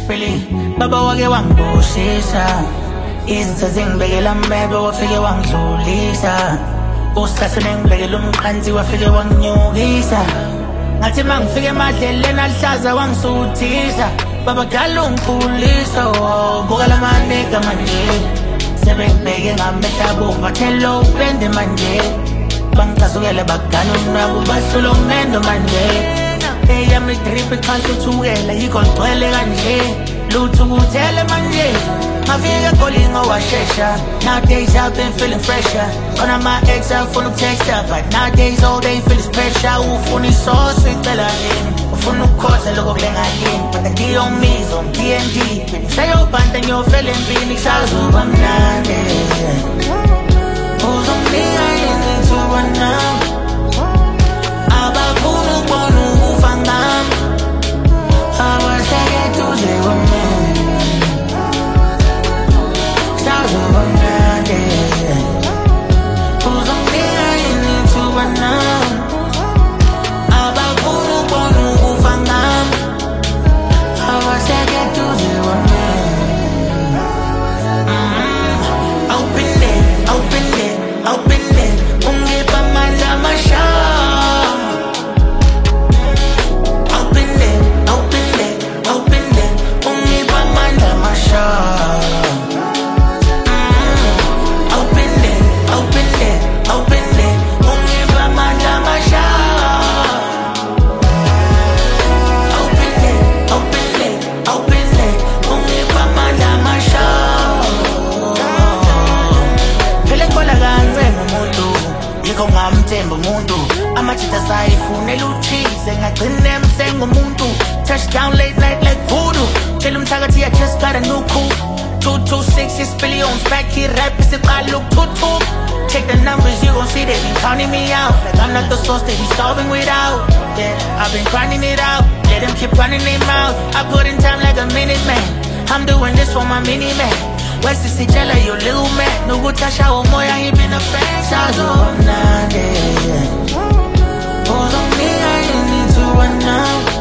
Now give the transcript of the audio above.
isipili baba wake wangibusisa izitha zingibekela mmebe wafike wangidlulisa usasune ngibekela umqansi wafike wanginyukisa ngathi mangifike emadleleni alihlaza wangisuthisa baba dala ungikhulisa buka la maneka manje sebengibeke ngamehla bomba thelo upende manje bangicasukele bagana unabo basulo ngendo manje eyami drip ikhansi uthukela yikho ligcwele kanje lutho ukuthele manje ngafika egolingo washesha nowadays I've been feeling fresher on my ex afuna ukutext but nowadays all they feel is pressure ufuna isosi icela yini ufuna ukukhoza lokho kulenga yini but ngiyomizwa ngi-D&D sayobanda ngiyofela empini kusazoba mnandi uzonginika yini ithuba nami abafuna ukubona ukufa ngami abasekeduze kwami kusazoba mnandi uzonginika yini ithuba nami abafuna ukubona ukufa ngami abasekeduze kwami I've been there, ungipha amandla amasha I've been there, ungipha amandla amasha I've been there, ungipha amandla amasha I've been there, ungipha amandla amasha phela ngibona kancane umuntu yikho ngamthemba umuntu amajita sayifunela ucheese ngagcina emsenga umuntu touchdown late night like voodoo tshela umthakathi I just got a new coup 226 isipillions back here rap isiqala ukuthuthuka check the numbers you gon' see they been counting me out like I'm not the sauce they be starving without yeah I've been grinding it out let them keep running their mouth I put in time like a minute man I'm doing this for my mini man West sitshela yo little man nokuthasha umoya he been a fan sazoba mnandi uzonginika yini ithuba nami